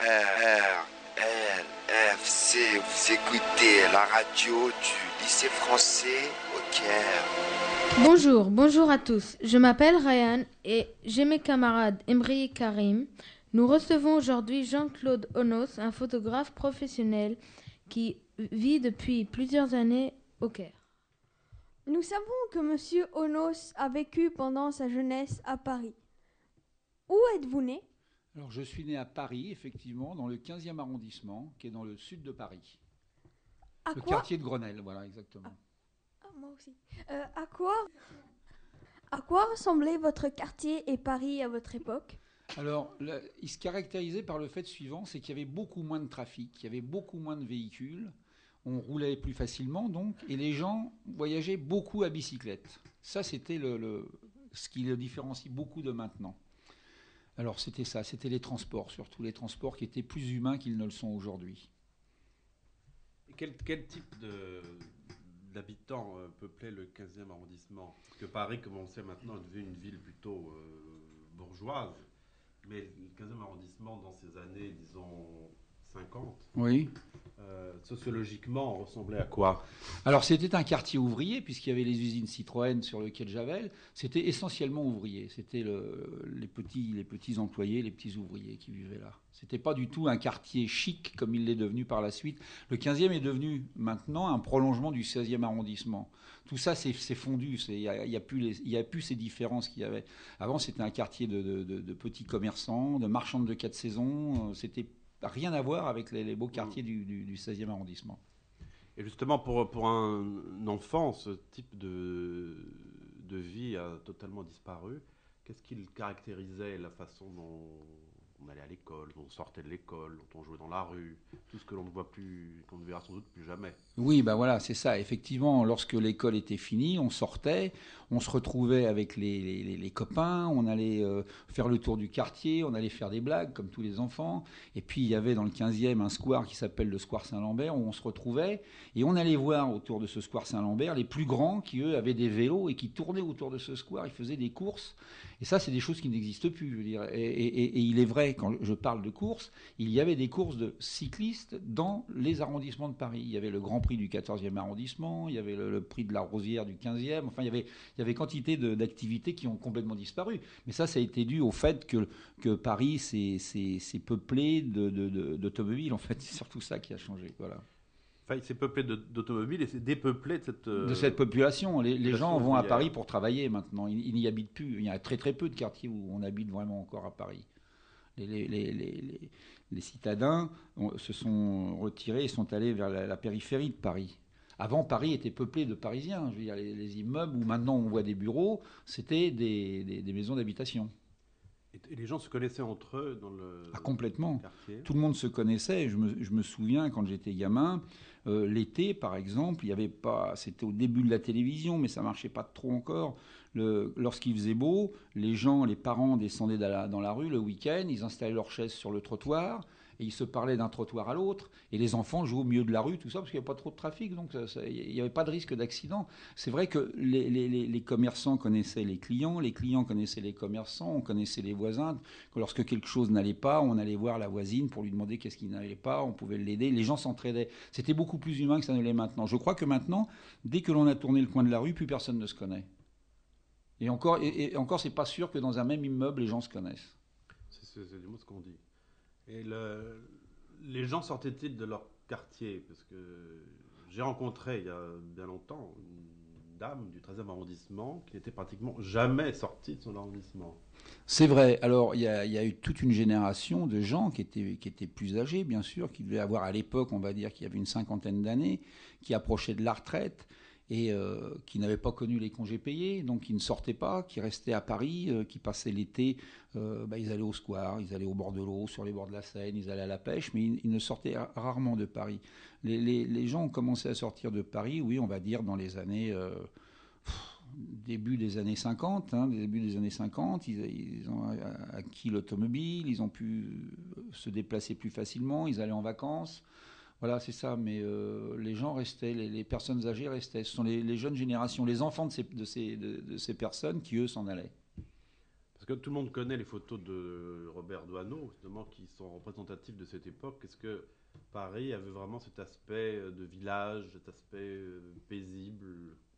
RRFC, vous écoutez la radio du lycée français au Caire. Bonjour à tous. Je m'appelle Ryan et j'ai mes camarades Emre et Karim. Nous recevons aujourd'hui Jean-Claude Onos, un photographe professionnel qui vit depuis plusieurs années au Caire. Nous savons que Monsieur Onos a vécu pendant sa jeunesse à Paris. Où êtes-vous né ? Alors, je suis né à Paris, effectivement, dans le 15e arrondissement, qui est dans le sud de Paris. Le quartier de Grenelle, voilà, exactement. Moi aussi. À quoi ressemblait votre quartier et Paris à votre époque ? Alors, il se caractérisait par le fait suivant, c'est qu'il y avait beaucoup moins de trafic, il y avait beaucoup moins de véhicules, on roulait plus facilement, donc, et les gens voyageaient beaucoup à bicyclette. Ça, c'était ce qui le différencie beaucoup de maintenant. Alors c'était ça, c'était les transports, surtout les transports qui étaient plus humains qu'ils ne le sont aujourd'hui. Et quel type d'habitants peuplaient le 15e arrondissement ? Parce que Paris, comme on le sait maintenant, est devenu une ville plutôt bourgeoise, mais le 15e arrondissement, dans ces années, disons, 50, oui. Sociologiquement, ressemblait à quoi ? Alors c'était un quartier ouvrier, puisqu'il y avait les usines Citroën sur le quai de Javel. C'était essentiellement ouvrier. C'était les petits employés, les petits ouvriers qui vivaient là. C'était pas du tout un quartier chic comme il l'est devenu par la suite. Le 15e est devenu maintenant un prolongement du 16e arrondissement. Tout ça c'est fondu. Il y a plus ces différences qu'il y avait. Avant c'était un quartier de petits commerçants, de marchands de 4 saisons. C'était rien à voir avec les beaux quartiers du 16e arrondissement. Et justement, pour un enfant, ce type de vie a totalement disparu. Qu'est-ce qui caractérisait la façon dont on allait à l'école, dont on sortait de l'école, dont on jouait dans la rue, tout ce que l'on ne voit plus, qu'on ne verra sans doute plus jamais. Oui, ben voilà, c'est ça. Effectivement, lorsque l'école était finie, on sortait, on se retrouvait avec les copains, on allait faire le tour du quartier, on allait faire des blagues, comme tous les enfants. Et puis, il y avait dans le 15e un square qui s'appelle le square Saint-Lambert, où on se retrouvait, et on allait voir autour de ce square Saint-Lambert les plus grands qui, eux, avaient des vélos et qui tournaient autour de ce square, ils faisaient des courses. Et ça, c'est des choses qui n'existent plus, je veux dire. Et il est vrai, quand je parle de courses, il y avait des courses de cyclistes dans les arrondissements de Paris. Il y avait le Grand Prix du 14e arrondissement, il y avait le prix de la Rosière du 15e, enfin il y avait quantité d'activités qui ont complètement disparu. Mais ça a été dû au fait que Paris c'est peuplé d'automobiles, en fait, c'est surtout ça qui a changé, voilà. Enfin, c'est peuplé d'automobiles et c'est dépeuplé de cette population. Les gens vont à Paris pour travailler maintenant, ils n'y habitent plus. Il y a très très peu de quartiers où on habite vraiment encore à Paris. Les citadins se sont retirés et sont allés vers la périphérie de Paris. Avant, Paris était peuplé de Parisiens. Je veux dire, les immeubles où maintenant on voit des bureaux, c'était des maisons d'habitation. Et les gens se connaissaient entre eux dans le complètement. Quartier. Tout le monde se connaissait. Je me souviens, quand j'étais gamin, l'été, par exemple, il y avait pas. C'était au début de la télévision, mais ça marchait pas trop encore. Lorsqu'il faisait beau, les parents descendaient dans la rue le week-end, ils installaient leurs chaises sur le trottoir et ils se parlaient d'un trottoir à l'autre. Et les enfants jouaient au milieu de la rue, tout ça, parce qu'il n'y avait pas trop de trafic, donc il n'y avait pas de risque d'accident. C'est vrai que les commerçants connaissaient les clients connaissaient les commerçants, on connaissait les voisins. Lorsque quelque chose n'allait pas, on allait voir la voisine pour lui demander qu'est-ce qui n'allait pas, on pouvait l'aider. Les gens s'entraidaient. C'était beaucoup plus humain que ça ne l'est maintenant. Je crois que maintenant, dès que l'on a tourné le coin de la rue, plus personne ne se connaît. Et encore, c'est pas sûr que dans un même immeuble, les gens se connaissent. C'est du mot ce qu'on dit. Et les gens sortaient-ils de leur quartier ? Parce que j'ai rencontré il y a bien longtemps une dame du 13e arrondissement qui n'était pratiquement jamais sortie de son arrondissement. C'est vrai. Alors, il y a eu toute une génération de gens qui étaient plus âgés, bien sûr, qui devaient avoir à l'époque, on va dire, qu'il y avait une cinquantaine d'années, qui approchaient de la retraite et qui n'avaient pas connu les congés payés, donc qui ne sortaient pas, qui restaient à Paris, qui passaient l'été, ils allaient au square, ils allaient au bord de l'eau, sur les bords de la Seine, ils allaient à la pêche, mais ils ne sortaient rarement de Paris. Les gens ont commencé à sortir de Paris, oui, on va dire, dans les années... début des années 50, ils ont acquis l'automobile, ils ont pu se déplacer plus facilement, ils allaient en vacances. Voilà, c'est ça, mais les gens restaient, les personnes âgées restaient. Ce sont les jeunes générations, les enfants de ces personnes qui, eux, s'en allaient. Parce que tout le monde connaît les photos de Robert Doisneau, justement, qui sont représentatives de cette époque. Est-ce que Paris avait vraiment cet aspect de village, cet aspect paisible,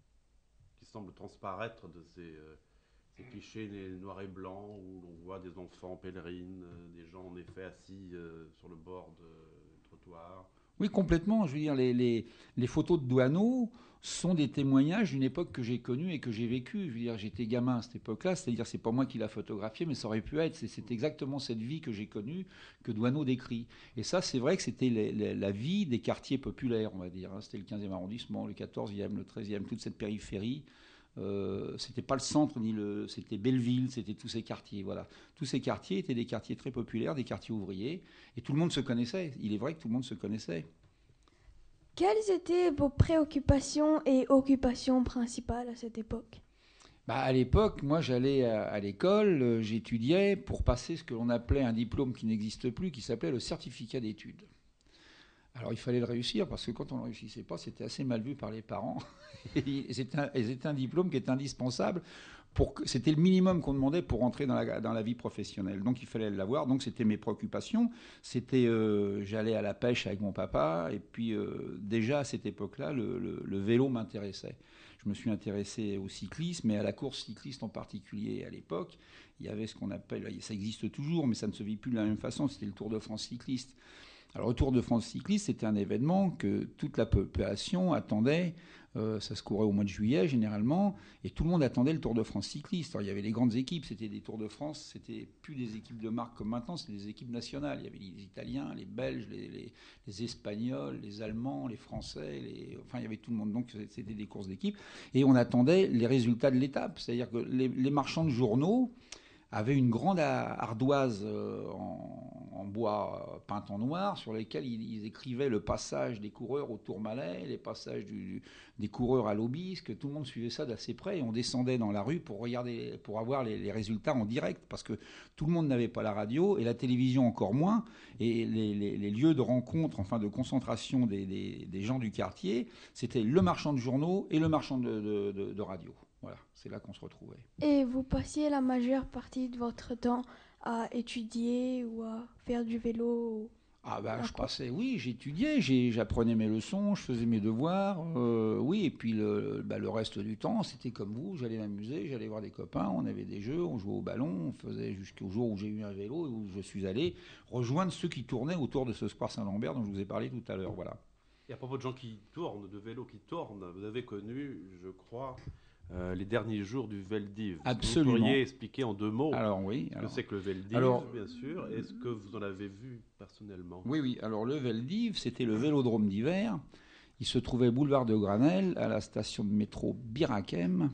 qui semble transparaître de ces clichés noirs et blancs, où l'on voit des enfants pèlerines, des gens en effet assis sur le bord du trottoir? Oui, complètement. Je veux dire, les photos de Doisneau sont des témoignages d'une époque que j'ai connue et que j'ai vécue. Je veux dire, j'étais gamin à cette époque-là, c'est-à-dire c'est pas moi qui l'a photographié, mais ça aurait pu être. C'est exactement cette vie que j'ai connue que Doisneau décrit. Et ça, c'est vrai que c'était la vie des quartiers populaires, on va dire. C'était le 15e arrondissement, le 14e, le 13e, toute cette périphérie. C'était pas le centre c'était Belleville, c'était tous ces quartiers. Voilà, tous ces quartiers étaient des quartiers très populaires, des quartiers ouvriers, et tout le monde se connaissait. Il est vrai que tout le monde se connaissait. Quelles étaient vos préoccupations et occupations principales à cette époque? À l'époque, moi j'allais à l'école, j'étudiais pour passer ce que l'on appelait un diplôme qui n'existe plus, qui s'appelait le certificat d'études. Alors il fallait le réussir parce que quand on ne réussissait pas, c'était assez mal vu par les parents. Et c'était un diplôme qui était indispensable. C'était le minimum qu'on demandait pour entrer dans la vie professionnelle. Donc il fallait l'avoir. Donc c'était mes préoccupations. J'allais à la pêche avec mon papa. Et puis déjà à cette époque-là, le vélo m'intéressait. Je me suis intéressé au cyclisme, et à la course cycliste en particulier à l'époque. Il y avait ce qu'on appelle, ça existe toujours, mais ça ne se vit plus de la même façon, c'était le Tour de France cycliste. Alors le Tour de France cycliste, c'était un événement que toute la population attendait. Ça se courait au mois de juillet généralement, et tout le monde attendait le Tour de France cycliste. Alors, il y avait les grandes équipes, c'était des Tours de France, c'était plus des équipes de marque comme maintenant, c'était des équipes nationales. Il y avait les Italiens, les Belges, les Espagnols, les Allemands, les Français, enfin il y avait tout le monde. Donc c'était des courses d'équipe, et on attendait les résultats de l'étape. C'est-à-dire que les marchands de journaux avaient une grande ardoise en bois peinte en noir, sur lesquelles ils écrivaient le passage des coureurs au Tourmalet, les passages des coureurs à l'Aubisque. Tout le monde suivait ça d'assez près, et on descendait dans la rue pour avoir les résultats en direct, parce que tout le monde n'avait pas la radio, et la télévision encore moins, et les lieux de rencontre, enfin de concentration des gens du quartier, c'était le marchand de journaux et le marchand de radio. Voilà, c'est là qu'on se retrouvait. Et vous passiez la majeure partie de votre temps à étudier ou à faire du vélo? J'étudiais, j'apprenais mes leçons, je faisais mes devoirs, oui, et puis le reste du temps, c'était comme vous, j'allais m'amuser, j'allais voir des copains, on avait des jeux, on jouait au ballon, on faisait jusqu'au jour où j'ai eu un vélo, et où je suis allé rejoindre ceux qui tournaient autour de ce square Saint-Lambert dont je vous ai parlé tout à l'heure, voilà. Et à propos de gens qui tournent, de vélos qui tournent, vous avez connu, je crois, les derniers jours du Veldiv. Absolument. Vous pourriez expliquer en 2 mots ce que c'est que le Veldiv, bien sûr. Est-ce que vous en avez vu personnellement? Oui. Alors le Veldiv, c'était le vélodrome d'hiver. Il se trouvait boulevard de Granelle, à la station de métro Birakem.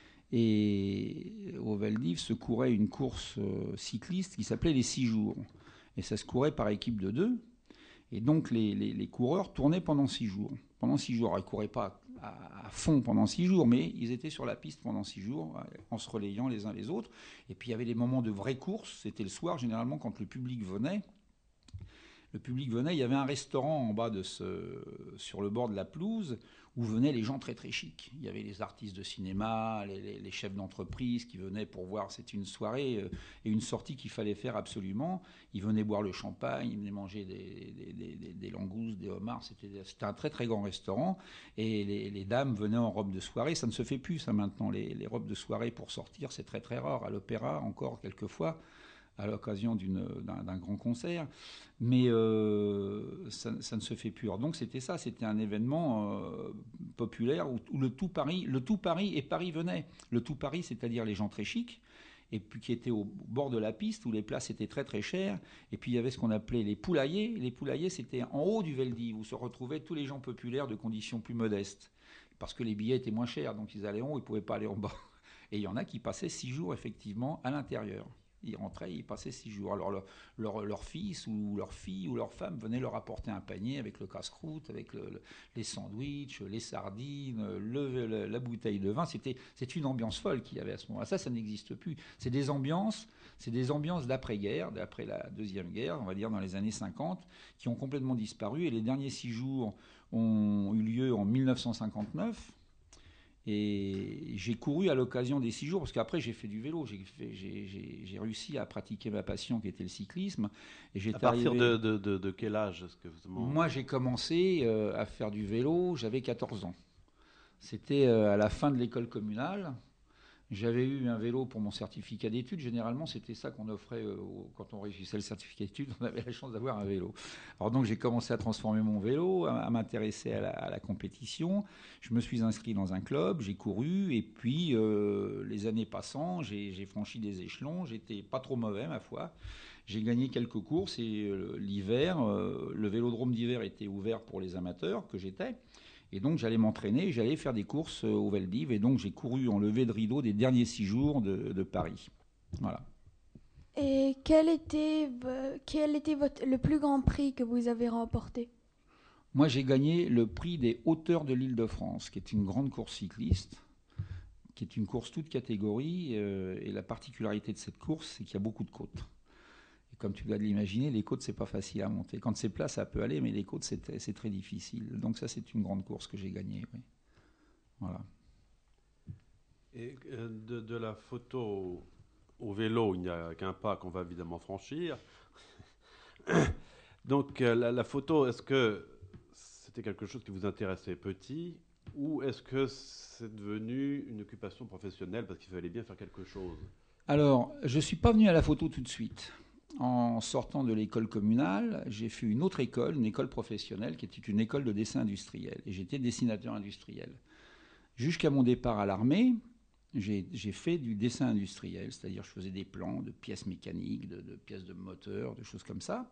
Et au Veldiv se courait une course cycliste qui s'appelait les 6 jours. Et ça se courait par équipe de 2. Et donc les coureurs tournaient pendant 6 jours. Pendant 6 jours, ils ne couraient pas à fond pendant 6 jours, mais ils étaient sur la piste pendant 6 jours, en se relayant les uns les autres. Et puis il y avait des moments de vraie course, c'était le soir, généralement quand le public venait. Il y avait un restaurant en bas sur le bord de la pelouse, où venaient les gens très très chics. Il y avait les artistes de cinéma, les chefs d'entreprise qui venaient pour voir. C'était une soirée et une sortie qu'il fallait faire absolument. Ils venaient boire le champagne, ils venaient manger des langoustes, des homards. C'était un très très grand restaurant. Et les dames venaient en robe de soirée. Ça ne se fait plus ça maintenant. Les robes de soirée pour sortir, c'est très très rare. À l'opéra encore quelquefois, à l'occasion d'un grand concert, mais ça ne se fait plus. Donc c'était un événement populaire où le tout Paris et Paris venaient. Le tout Paris, c'est-à-dire les gens très chics, et puis qui étaient au bord de la piste où les places étaient très très chères. Et puis il y avait ce qu'on appelait les poulaillers. Les poulaillers, c'était en haut du Veldiv, où se retrouvaient tous les gens populaires de conditions plus modestes, parce que les billets étaient moins chers, donc ils allaient en haut, ils ne pouvaient pas aller en bas. Et il y en a qui passaient 6 jours effectivement à l'intérieur. Ils rentraient, ils passaient 6 jours. Alors leur fils ou leur fille ou leur femme venait leur apporter un panier avec le casse-croûte, avec les sandwichs, les sardines, la bouteille de vin. C'est une ambiance folle qu'il y avait à ce moment-là. Ça n'existe plus. C'est des ambiances d'après-guerre, d'après la Deuxième Guerre, on va dire dans les années 50, qui ont complètement disparu. Et les derniers 6 jours ont eu lieu en 1959. Et j'ai couru à l'occasion des 6 jours, parce qu'après j'ai fait du vélo, j'ai réussi à pratiquer ma passion qui était le cyclisme. Et À partir de quel âge est-ce que vous... Moi j'ai commencé à faire du vélo, j'avais 14 ans. C'était à la fin de l'école communale. J'avais eu un vélo pour mon certificat d'études. Généralement, c'était ça qu'on offrait quand on réussissait le certificat d'études. On avait la chance d'avoir un vélo. Alors donc, j'ai commencé à transformer mon vélo, à m'intéresser à la compétition. Je me suis inscrit dans un club, j'ai couru. Et puis, les années passant, j'ai franchi des échelons. J'étais pas trop mauvais, ma foi. J'ai gagné quelques courses. Et l'hiver, le vélodrome d'hiver était ouvert pour les amateurs que j'étais. Et donc, j'allais m'entraîner, j'allais faire des courses au Veldiv. Et donc, j'ai couru en levée de rideau des derniers 6 jours de Paris. Voilà. Et quel était le plus grand prix que vous avez remporté? Moi, j'ai gagné le prix des hauteurs de l'Île-de-France, qui est une grande course cycliste, qui est une course toute catégorie. Et la particularité de cette course, c'est qu'il y a beaucoup de côtes. Comme tu dois l'imaginer, les côtes, c'est pas facile à monter. Quand c'est plat, ça peut aller, mais les côtes, c'est très difficile. Donc ça, c'est une grande course que j'ai gagnée. Oui. Voilà. Et de la photo au vélo, il n'y a qu'un pas qu'on va évidemment franchir. Donc la photo, est-ce que c'était quelque chose qui vous intéressait petit, ou est-ce que c'est devenu une occupation professionnelle parce qu'il fallait bien faire quelque chose? Alors, je ne suis pas venu à la photo tout de suite. En sortant de l'école communale, j'ai fait une autre école, une école professionnelle, qui était une école de dessin industriel. Et j'étais dessinateur industriel. Jusqu'à mon départ à l'armée, j'ai fait du dessin industriel, c'est-à-dire je faisais des plans de pièces mécaniques, de pièces de moteur, de choses comme ça.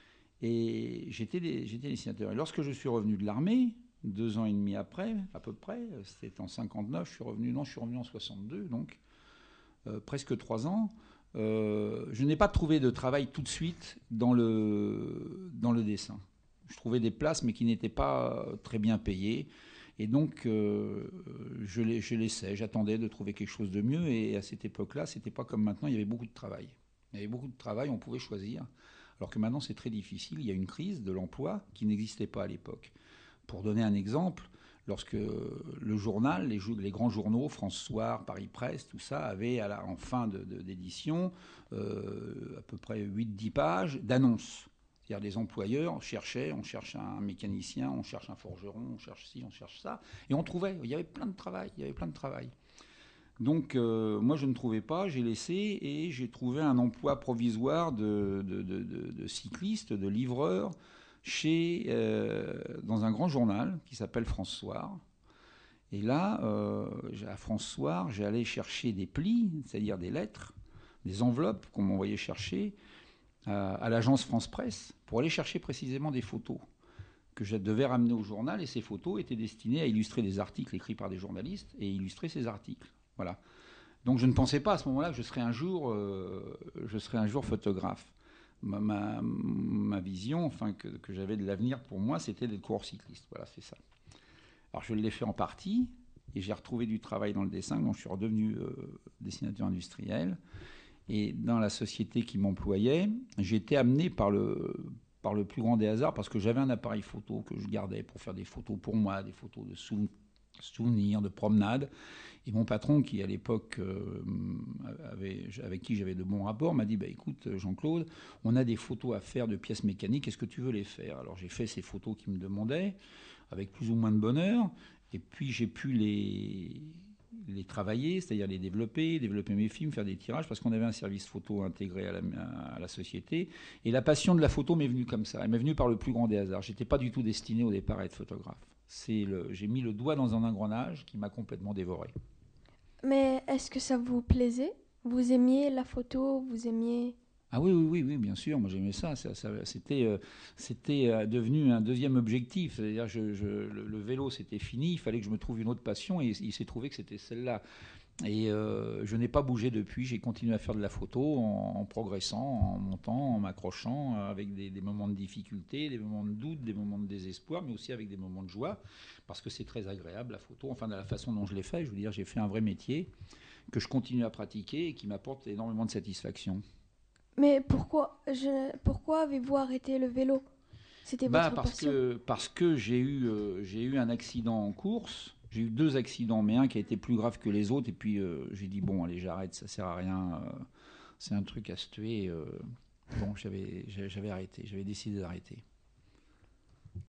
Et j'étais dessinateur. Et lorsque je suis revenu de l'armée, 2 ans et demi après, à peu près, c'était en 59, je suis revenu en 62, donc presque 3 ans. Je n'ai pas trouvé de travail tout de suite dans le dessin. Je trouvais des places, mais qui n'étaient pas très bien payées. Et donc, je laissais, j'attendais de trouver quelque chose de mieux. Et à cette époque-là, c'était pas comme maintenant, il y avait beaucoup de travail. Il y avait beaucoup de travail, on pouvait choisir. Alors que maintenant, c'est très difficile. Il y a une crise de l'emploi qui n'existait pas à l'époque. Pour donner un exemple, lorsque le journal, les grands journaux, France Soir, Paris Presse, tout ça, avaient en fin d'édition à peu près 8-10 pages d'annonces. C'est-à-dire les employeurs cherchaient, on cherche un mécanicien, on cherche un forgeron, on cherche ci, on cherche ça. Et on trouvait, il y avait plein de travail, Donc moi je ne trouvais pas, j'ai laissé et j'ai trouvé un emploi provisoire de cycliste, de livreur, dans un grand journal qui s'appelle France Soir. Et là, à France Soir, j'allais chercher des plis, c'est-à-dire des lettres, des enveloppes qu'on m'envoyait chercher à l'agence France Presse pour aller chercher précisément des photos que je devais ramener au journal. Et ces photos étaient destinées à illustrer des articles écrits par des journalistes et illustrer ces articles. Voilà. Donc je ne pensais pas à ce moment-là que je serais un jour photographe. Ma vision, que j'avais de l'avenir pour moi, c'était d'être coureur cycliste. Voilà, c'est ça. Alors je l'ai fait en partie, et j'ai retrouvé du travail dans le dessin, donc je suis redevenu dessinateur industriel. Et dans la société qui m'employait, j'ai été amené par le plus grand des hasards, parce que j'avais un appareil photo que je gardais pour faire des photos pour moi, des photos de souvenirs, de promenades. Et mon patron, qui à l'époque avec qui j'avais de bons rapports, m'a dit écoute Jean-Claude, on a des photos à faire de pièces mécaniques, est-ce que tu veux les faire? Alors j'ai fait ces photos qu'il me demandait, avec plus ou moins de bonheur, et puis j'ai pu les travailler, c'est-à-dire les développer mes films, faire des tirages, parce qu'on avait un service photo intégré à la société. Et la passion de la photo m'est venue comme ça. Elle m'est venue par le plus grand des hasards. Je n'étais pas du tout destiné au départ à être photographe. J'ai mis le doigt dans un engrenage qui m'a complètement dévoré. Mais est-ce que ça vous plaisait? Vous aimiez la photo? Vous aimiez... Ah oui, bien sûr, moi j'aimais ça. C'était devenu un deuxième objectif. C'est-à-dire le vélo c'était fini, il fallait que je me trouve une autre passion et il s'est trouvé que c'était celle-là. Et je n'ai pas bougé depuis, j'ai continué à faire de la photo en progressant, en montant, en m'accrochant, avec des moments de difficulté, des moments de doute, des moments de désespoir, mais aussi avec des moments de joie, parce que c'est très agréable la photo, enfin de la façon dont je l'ai fait. Je veux dire, j'ai fait un vrai métier que je continue à pratiquer et qui m'apporte énormément de satisfaction. Mais pourquoi avez-vous arrêté le vélo? C'était votre passion. Parce que j'ai eu un accident en course. J'ai eu 2 accidents, mais un qui a été plus grave que les autres. Et puis j'ai dit bon, allez, j'arrête, ça sert à rien. C'est un truc à se tuer. Bon, j'avais arrêté, j'avais décidé d'arrêter.